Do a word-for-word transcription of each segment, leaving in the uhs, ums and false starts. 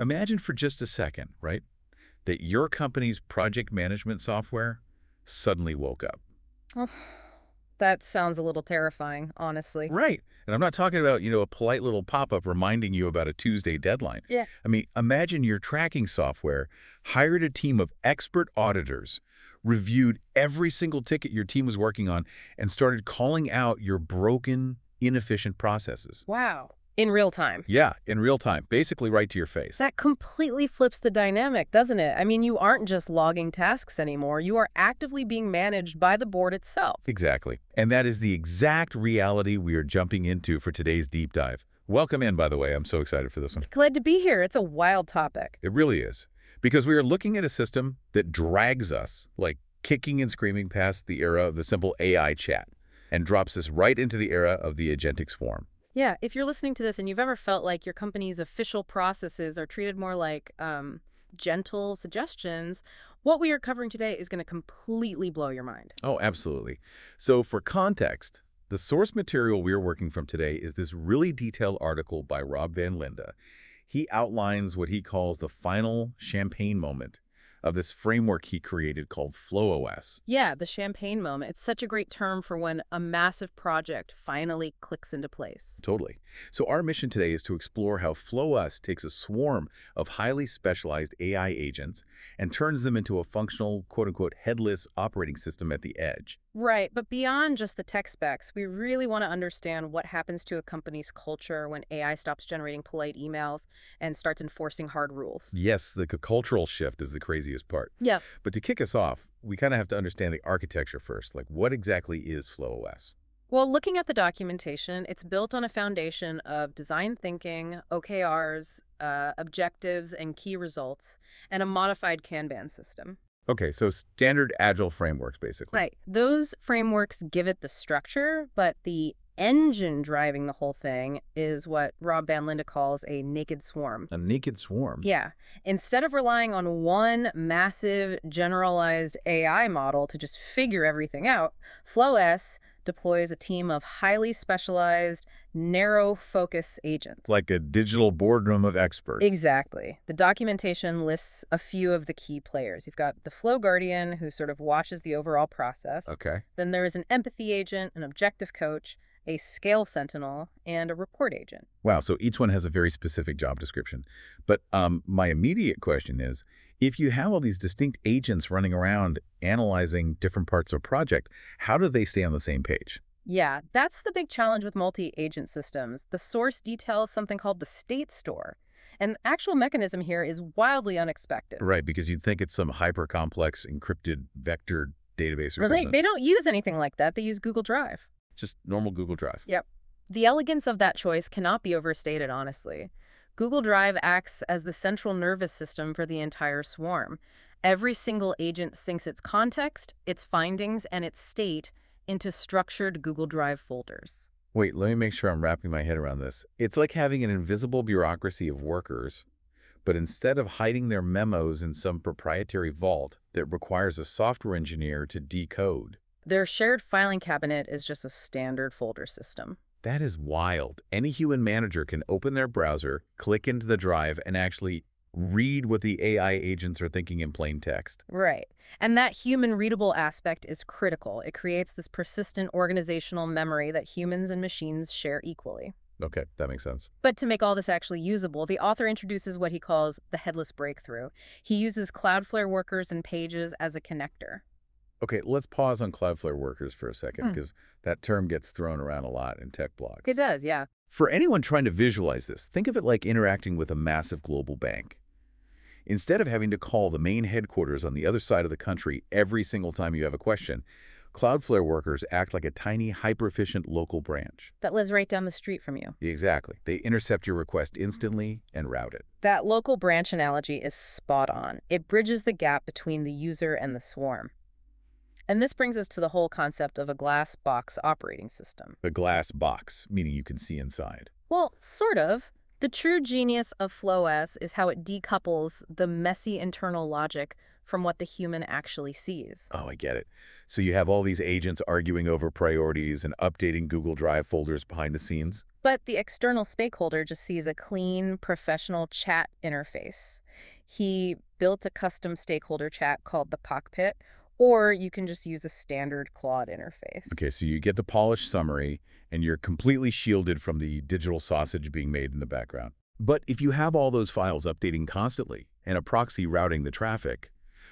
Imagine for just a second, right, that your company's project management software suddenly woke up. Oh, that sounds a little terrifying, honestly. Right. And I'm not talking about, you know, a polite little pop-up reminding you about a Tuesday deadline. Yeah. I mean, imagine your tracking software hired a team of expert auditors, reviewed every single ticket your team was working on, and started calling out your broken, inefficient processes. Wow. In real time. Yeah, in real time, basically right to your face. That completely flips the dynamic, doesn't it? I mean, you aren't just logging tasks anymore. You are actively being managed by the board itself. Exactly. And that is the exact reality we are jumping into for today's deep dive. Welcome in, by the way. I'm so excited for this one. Glad to be here. It's a wild topic. It really is. Because we are looking at a system that drags us, like kicking and screaming past the era of the simple A I chat, and drops us right into the era of the agentic swarm. Yeah, if you're listening to this and you've ever felt like your company's official processes are treated more like um, gentle suggestions, what we are covering today is going to completely blow your mind. Oh, absolutely. So for context, the source material we're working from today is this really detailed article by Rob Van Linde. He outlines what he calls the final champagne moment of this framework he created called FlowOS. Yeah, the champagne moment. It's such a great term for when a massive project finally clicks into place. Totally. So our mission today is to explore how FlowOS takes a swarm of highly specialized A I agents and turns them into a functional, quote-unquote, headless operating system at the edge. Right, but beyond just the tech specs, we really want to understand what happens to a company's culture when A I stops generating polite emails and starts enforcing hard rules. Yes, the c- cultural shift is the craziest part. Yeah. But to kick us off, we kind of have to understand the architecture first. Like, what exactly is FlowOS? Well, looking at the documentation, it's built on a foundation of design thinking, O K Rs, uh, objectives, and key results, and a modified Kanban system. Okay, so standard agile frameworks, basically. Right. Those frameworks give it the structure, but the engine driving the whole thing is what Rob Van Linde calls a naked swarm. A naked swarm. Yeah. Instead of relying on one massive generalized A I model to just figure everything out, FlowOS deploys a team of highly specialized, narrow focus agents. Like a digital boardroom of experts. Exactly. The documentation lists a few of the key players. You've got the Flow Guardian, who sort of watches the overall process. Okay. Then there is an empathy agent, an objective coach, a scale sentinel, and a report agent. Wow, so each one has a very specific job description. But um, my immediate question is, if you have all these distinct agents running around analyzing different parts of a project, how do they stay on the same page? Yeah, that's the big challenge with multi-agent systems. The source details something called the state store. And the actual mechanism here is wildly unexpected. Right, because you'd think it's some hyper-complex encrypted vector database or Right, something. they don't use anything like that. They use Google Drive. Just normal Google Drive. Yep. The elegance of that choice cannot be overstated, honestly. Google Drive acts as the central nervous system for the entire swarm. Every single agent syncs its context, its findings, and its state into structured Google Drive folders. Wait, let me make sure I'm wrapping my head around this. It's like having an invisible bureaucracy of workers, but instead of hiding their memos in some proprietary vault that requires a software engineer to decode. Their shared filing cabinet is just a standard folder system. That is wild. Any human manager can open their browser, click into the drive, and actually read what the A I agents are thinking in plain text. Right. And that human readable aspect is critical. It creates this persistent organizational memory that humans and machines share equally. Okay, that makes sense. But to make all this actually usable, the author introduces what he calls the headless breakthrough. He uses Cloudflare workers and pages as a connector. Okay, let's pause on Cloudflare workers for a second, Hmm. because that term gets thrown around a lot in tech blogs. It does, yeah. For anyone trying to visualize this, think of it like interacting with a massive global bank. Instead of having to call the main headquarters on the other side of the country every single time you have a question, Cloudflare workers act like a tiny, hyper-efficient local branch. That lives right down the street from you. Exactly. They intercept your request instantly and route it. That local branch analogy is spot on. It bridges the gap between the user and the swarm. And this brings us to the whole concept of a glass box operating system. A glass box, meaning you can see inside. Well, sort of. The true genius of FlowOS is how it decouples the messy internal logic from what the human actually sees. Oh, I get it. So you have all these agents arguing over priorities and updating Google Drive folders behind the scenes? But the external stakeholder just sees a clean, professional chat interface. He built a custom stakeholder chat called the Cockpit, or you can just use a standard Claude interface. Okay, so you get the polished summary, and you're completely shielded from the digital sausage being made in the background. But if you have all those files updating constantly and a proxy routing the traffic,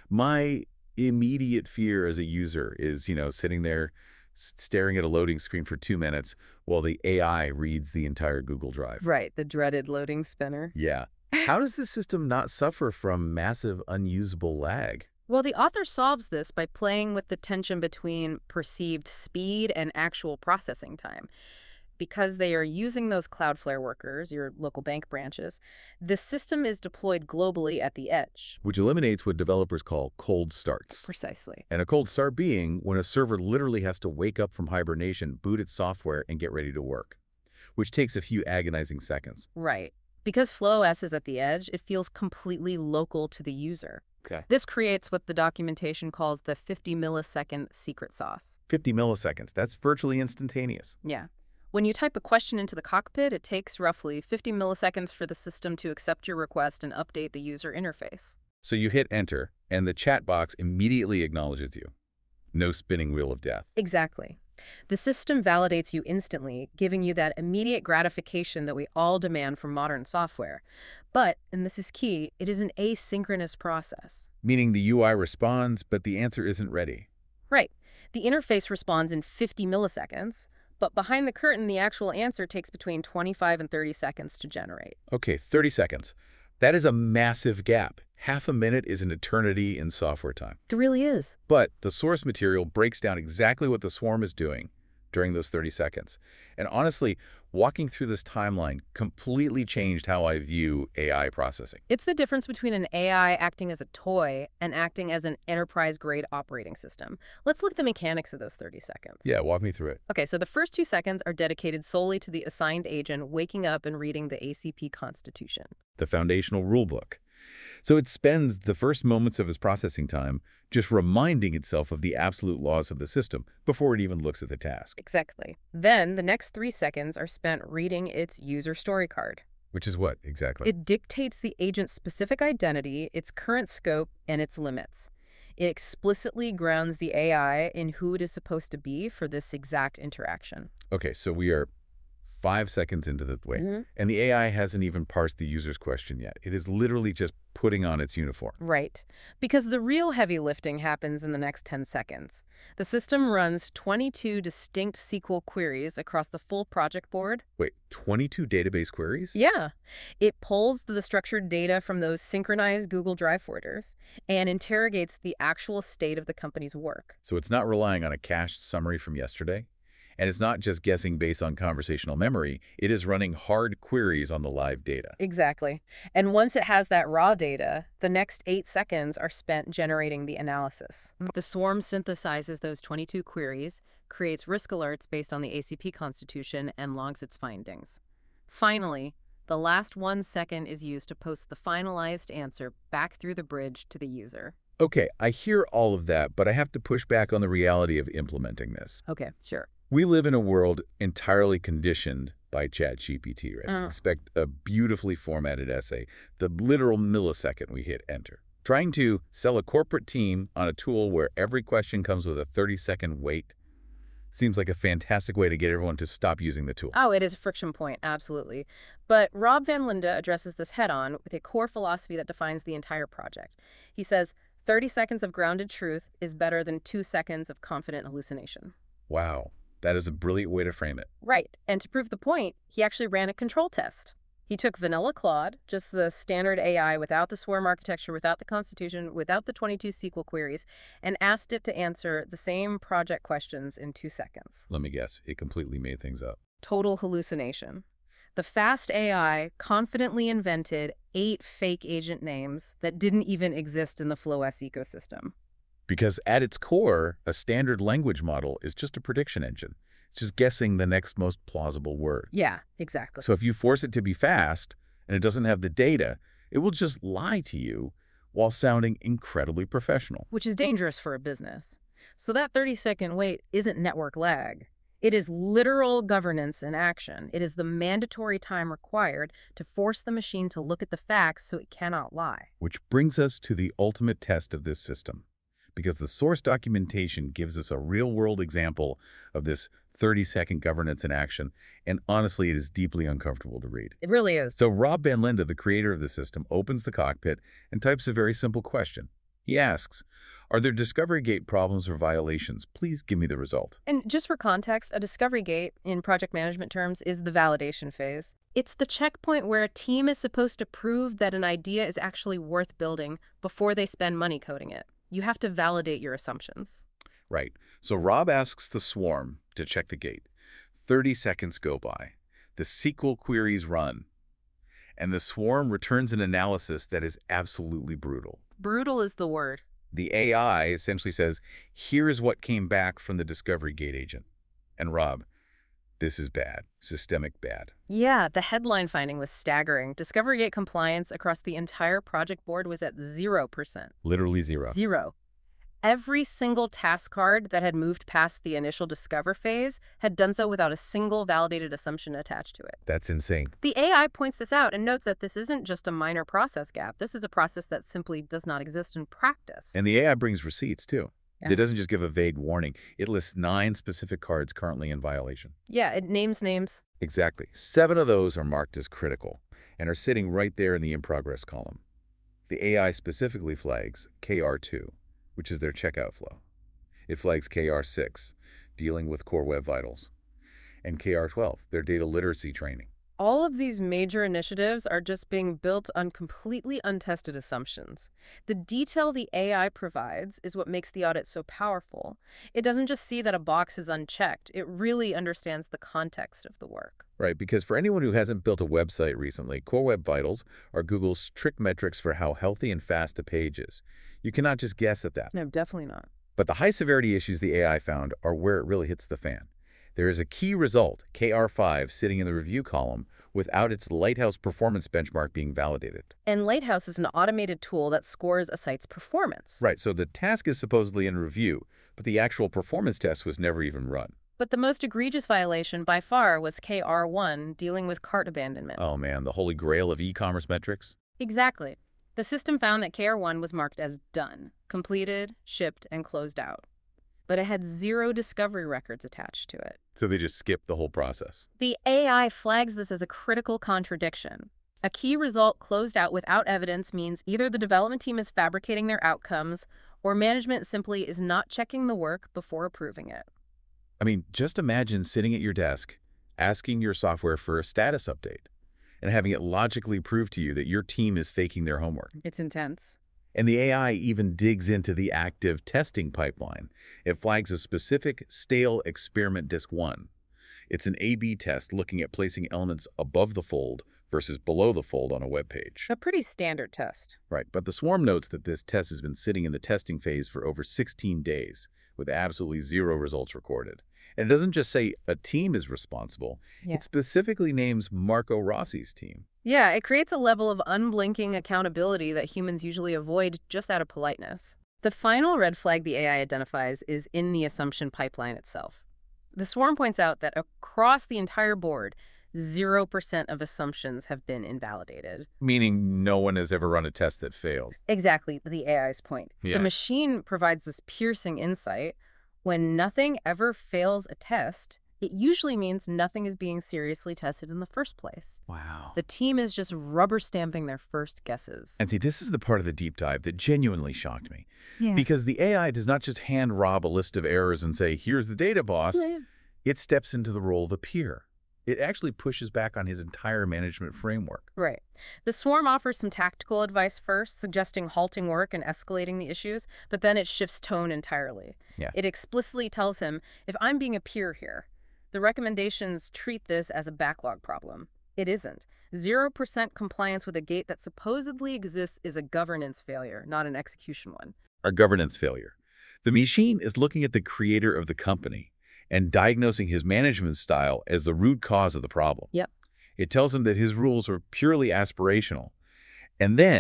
my immediate fear as a user is, you know, sitting there s- staring at a loading screen for two minutes while the A I reads the entire Google Drive. Right, the dreaded loading spinner. Yeah. How does the system not suffer from massive unusable lag? Well, the author solves this by playing with the tension between perceived speed and actual processing time. Because they are using those Cloudflare workers, your local bank branches, the system is deployed globally at the edge. Which eliminates what developers call cold starts. Precisely. And a cold start being when a server literally has to wake up from hibernation, boot its software, and get ready to work, which takes a few agonizing seconds. Right. Because FlowOS is at the edge, it feels completely local to the user. Okay. This creates what the documentation calls the fifty millisecond secret sauce. fifty milliseconds. That's virtually instantaneous. Yeah. When you type a question into the cockpit, it takes roughly fifty milliseconds for the system to accept your request and update the user interface. So you hit enter, and the chat box immediately acknowledges you. No spinning wheel of death. Exactly. The system validates you instantly, giving you that immediate gratification that we all demand from modern software. But, and this is key, it is an asynchronous process. Meaning the U I responds, but the answer isn't ready. Right. The interface responds in fifty milliseconds, but behind the curtain, the actual answer takes between twenty-five and thirty seconds to generate. Okay, thirty seconds. That is a massive gap. Half a minute is an eternity in software time. It really is. But the source material breaks down exactly what the swarm is doing during those thirty seconds. And honestly, walking through this timeline completely changed how I view A I processing. It's the difference between an A I acting as a toy and acting as an enterprise-grade operating system. Let's look at the mechanics of those thirty seconds. Yeah, walk me through it. Okay, so the first two seconds are dedicated solely to the assigned agent waking up and reading the A C P Constitution. The foundational rulebook. So it spends the first moments of its processing time just reminding itself of the absolute laws of the system before it even looks at the task. Exactly. Then the next three seconds are spent reading its user story card. Which is what, exactly? It dictates the agent's specific identity, its current scope, and its limits. It explicitly grounds the A I in who it is supposed to be for this exact interaction. Okay, so we are five seconds into the wait, Mhm. and the A I hasn't even parsed the user's question yet. It is literally just putting on its uniform. Right. Because the real heavy lifting happens in the next ten seconds. The system runs twenty-two distinct S Q L queries across the full project board. Wait, twenty-two database queries? Yeah. It pulls the structured data from those synchronized Google Drive folders and interrogates the actual state of the company's work. So it's not relying on a cached summary from yesterday? And it's not just guessing based on conversational memory. It is running hard queries on the live data. Exactly. And once it has that raw data, the next eight seconds are spent generating the analysis. The swarm synthesizes those twenty-two queries, creates risk alerts based on the A C P Constitution, and logs its findings. Finally, the last one second is used to post the finalized answer back through the bridge to the user. Okay, I hear all of that, but I have to push back on the reality of implementing this. Okay, sure. We live in a world entirely conditioned by ChatGPT, right? Uh. Expect a beautifully formatted essay, the literal millisecond we hit enter. Trying to sell a corporate team on a tool where every question comes with a thirty second wait seems like a fantastic way to get everyone to stop using the tool. Oh, it is a friction point, absolutely. But Rob Van Linde addresses this head-on with a core philosophy that defines the entire project. He says, thirty seconds of grounded truth is better than two seconds of confident hallucination. Wow, that is a brilliant way to frame it. Right, and to prove the point, he actually ran a control test. He took vanilla Claude, just the standard A I without the swarm architecture, without the constitution, without the twenty-two S Q L queries, and asked it to answer the same project questions in two seconds. Let me guess, it completely made things up. Total hallucination. The fast A I confidently invented eight fake agent names that didn't even exist in the FlowOS ecosystem. Because at its core, a standard language model is just a prediction engine. It's just guessing the next most plausible word. Yeah, exactly. So if you force it to be fast and it doesn't have the data, it will just lie to you while sounding incredibly professional. Which is dangerous for a business. So that thirty second wait isn't network lag. It is literal governance in action. It is the mandatory time required to force the machine to look at the facts so it cannot lie. Which brings us to the ultimate test of this system, because the source documentation gives us a real-world example of this thirty-second governance in action, and honestly, it is deeply uncomfortable to read. It really is. So Rob Van Linde, the creator of the system, opens the cockpit and types a very simple question. He asks, are there Discovery Gate problems or violations? Please give me the result. And just for context, a discovery gate, in project management terms, is the validation phase. It's the checkpoint where a team is supposed to prove that an idea is actually worth building before they spend money coding it. You have to validate your assumptions. Right. So Rob asks the swarm to check the gate. thirty seconds go by. The S Q L queries run. And the swarm returns an analysis that is absolutely brutal. Brutal is the word. The A I essentially says, here is what came back from the Discovery Gate agent. And Rob, this is bad. Systemic bad. Yeah, the headline finding was staggering. Discovery Gate compliance across the entire project board was at zero percent. Literally zero. Zero. Every single task card that had moved past the initial discover phase had done so without a single validated assumption attached to it. That's insane. The A I points this out and notes that this isn't just a minor process gap. This is a process that simply does not exist in practice. And the A I brings receipts, too. Yeah. It doesn't just give a vague warning. It lists nine specific cards currently in violation. Yeah, it names names. Exactly. Seven of those are marked as critical and are sitting right there in the in-progress column. The A I specifically flags K R two, which is their checkout flow. It flags K R six, dealing with Core Web Vitals, and K R twelve, their data literacy training. All of these major initiatives are just being built on completely untested assumptions. The detail the A I provides is what makes the audit so powerful. It doesn't just see that a box is unchecked. It really understands the context of the work. Right, because for anyone who hasn't built a website recently, Core Web Vitals are Google's strict metrics for how healthy and fast a page is. You cannot just guess at that. No, definitely not. But the high-severity issues the A I found are where it really hits the fan. There is a key result, K R five, sitting in the review column without its Lighthouse performance benchmark being validated. And Lighthouse is an automated tool that scores a site's performance. Right, so the task is supposedly in review, but the actual performance test was never even run. But the most egregious violation by far was K R one, dealing with cart abandonment. Oh man, the holy grail of e-commerce metrics? Exactly. The system found that K R one was marked as done, completed, shipped, and closed out. But it had zero discovery records attached to it. So they just skipped the whole process. The A I flags this as a critical contradiction. A key result closed out without evidence means either the development team is fabricating their outcomes or management simply is not checking the work before approving it. I mean, just imagine sitting at your desk, asking your software for a status update, and having it logically prove to you that your team is faking their homework. It's intense. And the A I even digs into the active testing pipeline. It flags a specific stale experiment disk one. It's an A B test looking at placing elements above the fold versus below the fold on a web page. A pretty standard test. Right, but the swarm notes that this test has been sitting in the testing phase for over sixteen days with absolutely zero results recorded. And it doesn't just say a team is responsible. Yeah. It specifically names Marco Rossi's team. Yeah, it creates a level of unblinking accountability that humans usually avoid just out of politeness. The final red flag the A I identifies is in the assumption pipeline itself. The swarm points out that across the entire board, zero percent of assumptions have been invalidated. Meaning no one has ever run a test that failed. Exactly the A I's point. Yeah. The machine provides this piercing insight. When nothing ever fails a test, it usually means nothing is being seriously tested in the first place. Wow. The team is just rubber stamping their first guesses. And see, this is the part of the deep dive that genuinely shocked me. Yeah. Because the A I does not just hand Rob a list of errors and say, here's the data, boss. Yeah. It steps into the role of a peer. It actually pushes back on his entire management framework. Right. The swarm offers some tactical advice first, suggesting halting work and escalating the issues, but then it shifts tone entirely. Yeah. It explicitly tells him, if I'm being a peer here, the recommendations treat this as a backlog problem. It isn't. Zero percent compliance with a gate that supposedly exists is a governance failure, not an execution one. A governance failure. The machine is looking at the creator of the company and diagnosing his management style as the root cause of the problem. Yep. It tells him that his rules are purely aspirational. And then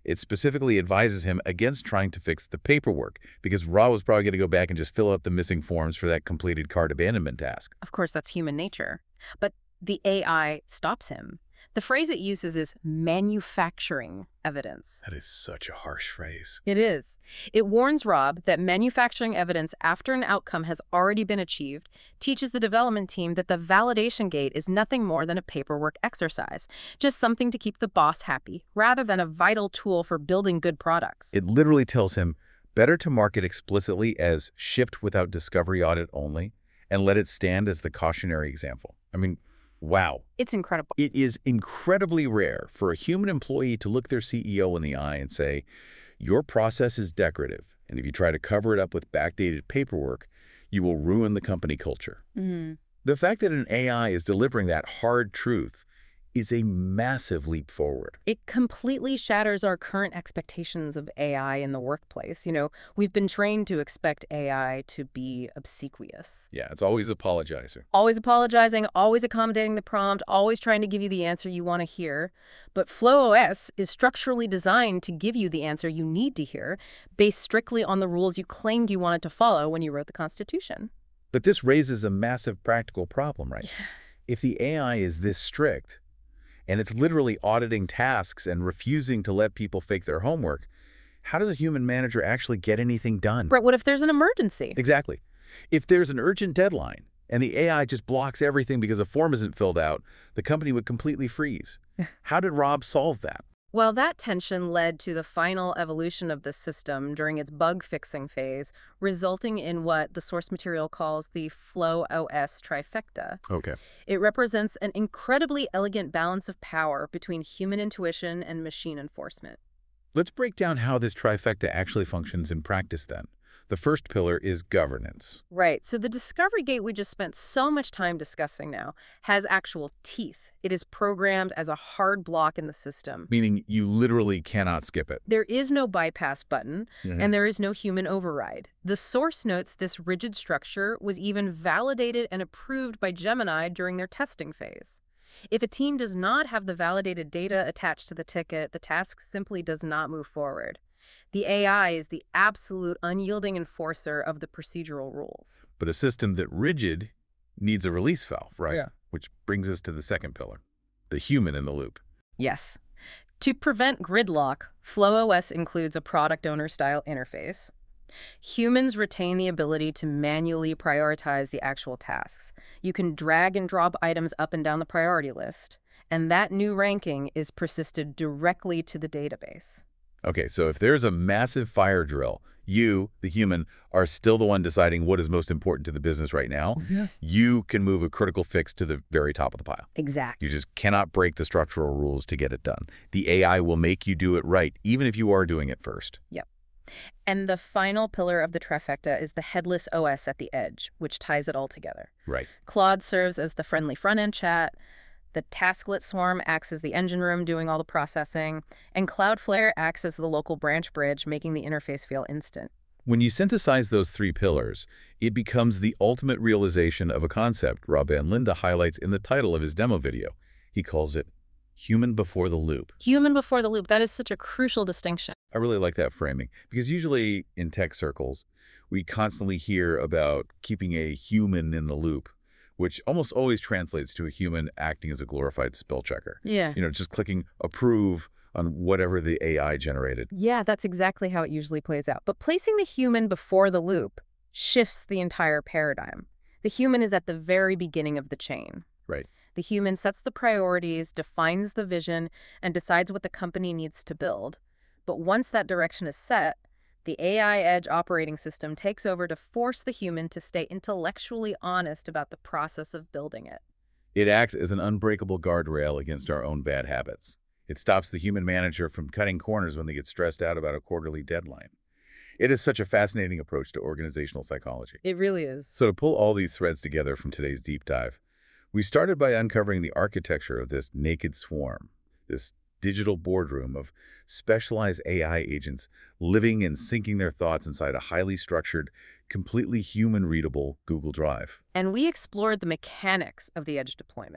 It specifically advises him against trying to fix the paperwork, because Rob was probably going to go back and just fill out the missing forms for that completed cart abandonment task. Of course, that's human nature. But the A I stops him. The phrase it uses is manufacturing evidence. That is such a harsh phrase. It is. It warns Rob that manufacturing evidence after an outcome has already been achieved teaches the development team that the validation gate is nothing more than a paperwork exercise, just something to keep the boss happy, rather than a vital tool for building good products. It literally tells him better to mark it explicitly as shipped without discovery audit only and let it stand as the cautionary example. I mean, wow. It's incredible. It is incredibly rare for a human employee to look their C E O in the eye and say, your process is decorative, and if you try to cover it up with backdated paperwork, you will ruin the company culture. Mm-hmm. The fact that an A I is delivering that hard truth is a massive leap forward. It completely shatters our current expectations of A I in the workplace. You know, we've been trained to expect A I to be obsequious. Yeah, it's always apologizer. Always apologizing, always accommodating the prompt, always trying to give you the answer you want to hear. But FlowOS is structurally designed to give you the answer you need to hear, based strictly on the rules you claimed you wanted to follow when you wrote the Constitution. But this raises a massive practical problem, right? If the A I is this strict, and it's literally auditing tasks and refusing to let people fake their homework, how does a human manager actually get anything done? Brett, what if there's an emergency? Exactly. If there's an urgent deadline and the A I just blocks everything because a form isn't filled out, the company would completely freeze. How did Rob solve that? Well, that tension led to the final evolution of the system during its bug-fixing phase, resulting in what the source material calls the FlowOS trifecta. Okay. It represents an incredibly elegant balance of power between human intuition and machine enforcement. Let's break down how this trifecta actually functions in practice then. The first pillar is governance. Right. So the Discovery Gate we just spent so much time discussing now has actual teeth. It is programmed as a hard block in the system. Meaning you literally cannot skip it. There is no bypass button, Mm-hmm. and there is no human override. The source notes this rigid structure was even validated and approved by Gemini during their testing phase. If a team does not have the validated data attached to the ticket, the task simply does not move forward. The A I is the absolute unyielding enforcer of the procedural rules. But a system that rigid needs a release valve, right? Yeah. Which brings us to the second pillar, the human in the loop. Yes. To prevent gridlock, FlowOS includes a product owner-style interface. Humans retain the ability to manually prioritize the actual tasks. You can drag and drop items up and down the priority list, and that new ranking is persisted directly to the database. Okay, so if there's a massive fire drill, you, the human, are still the one deciding what is most important to the business right now. Yeah. You can move a critical fix to the very top of the pile. Exactly. You just cannot break the structural rules to get it done. The A I will make you do it right, even if you are doing it first. Yep. And the final pillar of the trifecta is the headless O S at the edge, which ties it all together. Right. Claude serves as the friendly front-end chat. The Tasklet Swarm acts as the engine room doing all the processing, and Cloudflare acts as the local branch bridge, making the interface feel instant. When you synthesize those three pillars, it becomes the ultimate realization of a concept Rob Van Linde highlights in the title of his demo video. He calls it human before the loop. Human before the loop. That is such a crucial distinction. I really like that framing, because usually in tech circles, we constantly hear about keeping a human in the loop, which almost always translates to a human acting as a glorified spell checker. Yeah. You know, just clicking approve on whatever the A I generated. Yeah, that's exactly how it usually plays out. But placing the human before the loop shifts the entire paradigm. The human is at the very beginning of the chain. Right. The human sets the priorities, defines the vision, and decides what the company needs to build. But once that direction is set, the A I Edge operating system takes over to force the human to stay intellectually honest about the process of building it. It acts as an unbreakable guardrail against our own bad habits. It stops the human manager from cutting corners when they get stressed out about a quarterly deadline. It is such a fascinating approach to organizational psychology. It really is. So to pull all these threads together from today's deep dive, we started by uncovering the architecture of this naked swarm, this digital boardroom of specialized A I agents living and syncing their thoughts inside a highly structured, completely human-readable Google Drive. And we explored the mechanics of the Edge deployment.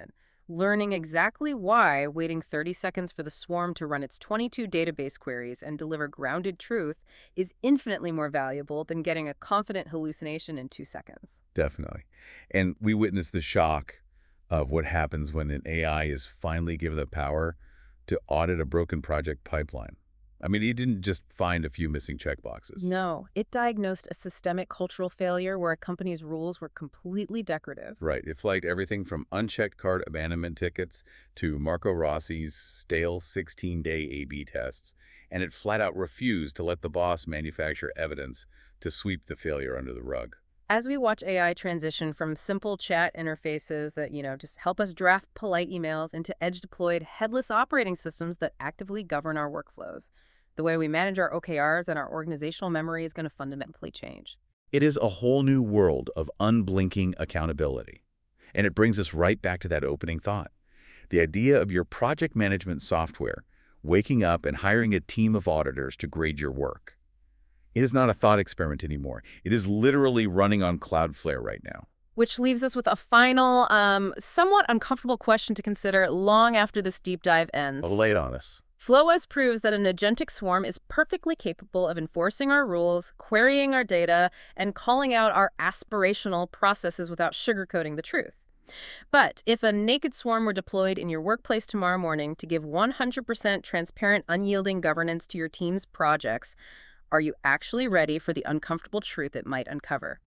Learning exactly why waiting thirty seconds for the swarm to run its twenty-two database queries and deliver grounded truth is infinitely more valuable than getting a confident hallucination in two seconds. Definitely. And we witnessed the shock of what happens when an A I is finally given the power to audit a broken project pipeline. I mean, he didn't just find a few missing checkboxes. No, it diagnosed a systemic cultural failure where a company's rules were completely decorative. Right. It flagged everything from unchecked cart abandonment tickets to Marco Rossi's stale sixteen-day A B tests, and it flat out refused to let the boss manufacture evidence to sweep the failure under the rug. As we watch A I transition from simple chat interfaces that, you know, just help us draft polite emails into edge-deployed headless operating systems that actively govern our workflows, the way we manage our O K Rs and our organizational memory is going to fundamentally change. It is a whole new world of unblinking accountability. And it brings us right back to that opening thought. The idea of your project management software waking up and hiring a team of auditors to grade your work. It is not a thought experiment anymore. It is literally running on Cloudflare right now. Which leaves us with a final, um, somewhat uncomfortable question to consider long after this deep dive ends. Lay it on us. Flowes proves that an agentic swarm is perfectly capable of enforcing our rules, querying our data, and calling out our aspirational processes without sugarcoating the truth. But if a naked swarm were deployed in your workplace tomorrow morning to give one hundred percent transparent, unyielding governance to your team's projects, are you actually ready for the uncomfortable truth it might uncover?